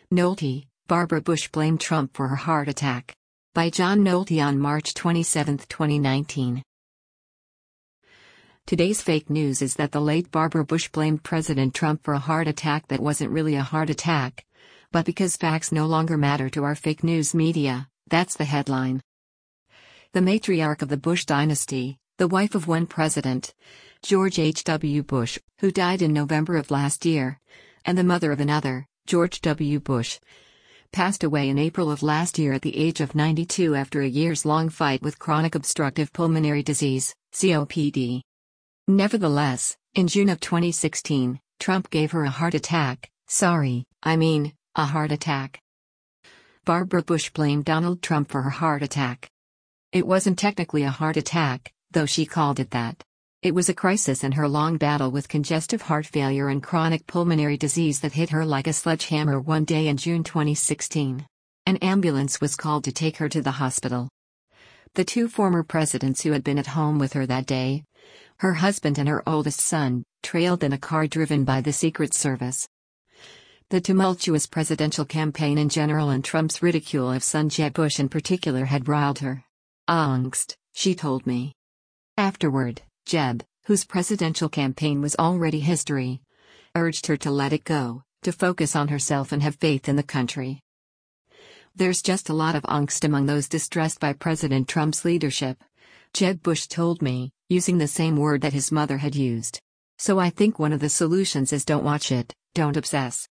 Nolte, Barbara Bush blamed Trump for her heart attack. By John Nolte on March 27, 2019. Today's fake news is that the late Barbara Bush blamed President Trump for a heart attack that wasn't really a heart attack. But because facts no longer matter to our fake news media, that's the headline. The matriarch of the Bush dynasty, the wife of one president, George H.W. Bush, who died in November of last year, and the mother of another, George W. Bush, passed away in April of last year at the age of 92 after a years-long fight with chronic obstructive pulmonary disease, COPD. Nevertheless, in June of 2016, Trump gave her a heart attack. A heart attack. Barbara Bush blamed Donald Trump for her heart attack. It wasn't technically a heart attack, though she called it that. It was a crisis in her long battle with congestive heart failure and chronic pulmonary disease that hit her like a sledgehammer one day in June 2016. An ambulance was called to take her to the hospital. The two former presidents who had been at home with her that day, her husband and her oldest son, trailed in a car driven by the Secret Service. The tumultuous presidential campaign in general and Trump's ridicule of son Jeb Bush in particular had riled her. Angst, she told me. Afterward, Jeb, whose presidential campaign was already history, urged her to let it go, to focus on herself and have faith in the country. There's just a lot of angst among those distressed by President Trump's leadership, Jeb Bush told me, using the same word that his mother had used. So I think one of the solutions is don't watch it, don't obsess.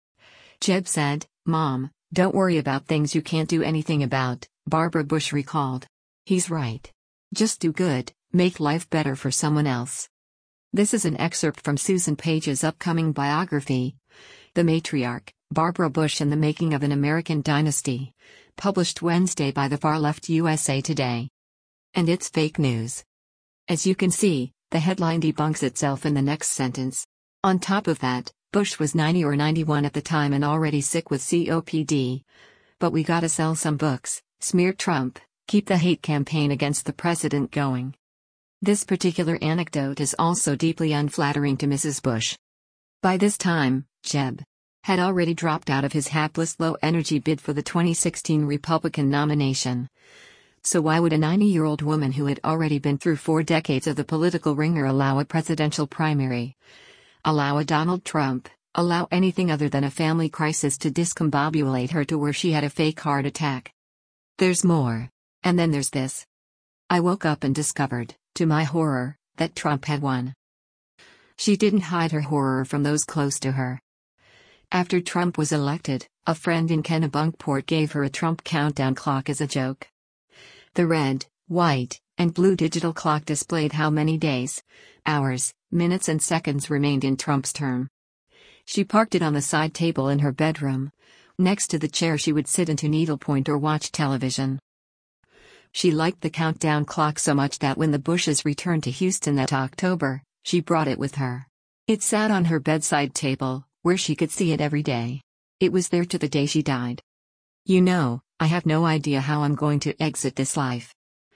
Jeb said, "Mom, don't worry about things you can't do anything about," Barbara Bush recalled. "He's right. Just do good, make life better for someone else." This is an excerpt from Susan Page's upcoming biography, The Matriarch, Barbara Bush and the Making of an American Dynasty, published Wednesday by the far-left USA Today. And it's fake news. As you can see, the headline debunks itself in the next sentence. On top of that, Bush was 90 or 91 at the time and already sick with COPD. But we gotta sell some books, smear Trump, keep the hate campaign against the president going. This particular anecdote is also deeply unflattering to Mrs. Bush. By this time, Jeb had already dropped out of his hapless low-energy bid for the 2016 Republican nomination. So why would a 90-year-old woman who had already been through 4 decades of the political ringer allow a presidential primary? Allow a Donald Trump, allow anything other than a family crisis to discombobulate her to where she had a fake heart attack? There's more. And then there's this. I woke up and discovered, to my horror, that Trump had won. She didn't hide her horror from those close to her. After Trump was elected, a friend in Kennebunkport gave her a Trump countdown clock as a joke. The red, white, and blue digital clock displayed how many days, hours, minutes and seconds remained in Trump's term. She parked it on the side table in her bedroom, next to the chair she would sit in to needlepoint or watch television. She liked the countdown clock so much that when the Bushes returned to Houston that October, she brought it with her. It sat on her bedside table, where she could see it every day. It was there to the day she died. "You know, I have no idea how I'm going to exit this life.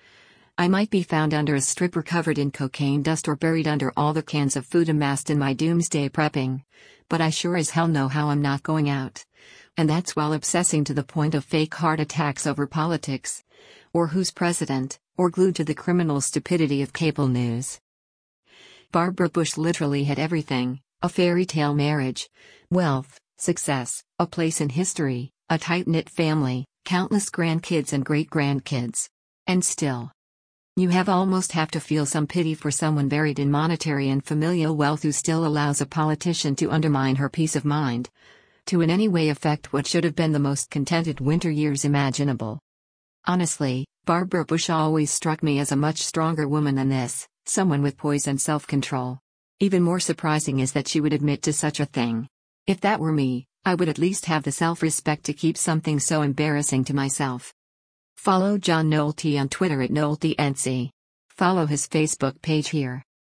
I might be found under a stripper covered in cocaine dust or buried under all the cans of food amassed in my doomsday prepping, but I sure as hell know how I'm not going out. And that's while obsessing to the point of fake heart attacks over politics, or who's president, or glued to the criminal stupidity of cable news." Barbara Bush literally had everything: a fairy tale marriage, wealth, success, a place in history, a tight-knit family, countless grandkids and great-grandkids. And still, you almost have to feel some pity for someone buried in monetary and familial wealth who still allows a politician to undermine her peace of mind, to in any way affect what should have been the most contented winter years imaginable. Honestly, Barbara Bush always struck me as a much stronger woman than this, someone with poise and self-control. Even more surprising is that she would admit to such a thing. If that were me, I would at least have the self-respect to keep something so embarrassing to myself. Follow John Nolte on Twitter @NolteNC. Follow his Facebook page here.